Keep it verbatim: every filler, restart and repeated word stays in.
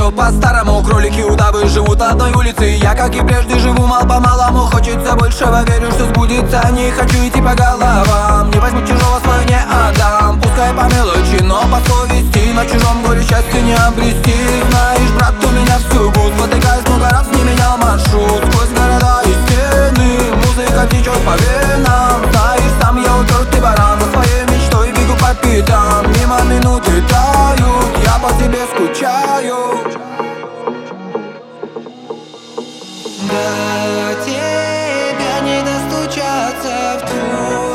все по-старому. Кролики, удавы живут на одной улице. Я, как и прежде, живу мал-помалому. Хочется большего, верю, что сбудется. Не хочу идти по головам, не возьму чужого, свое не отдам. Пускай по мелочи, но по совести. На чужом горе счастья не обрести. Знаешь, брат, у меня всю гуд. Спотыкаюсь много раз, не менял маршрут. Сквозь города и стены музыка течет по венам. Знаешь, сам я упертый баран. За своей мечтой бегу по пятам. Мимо минуты тают, я по тебе скучаю. До тебя не достучаться в твой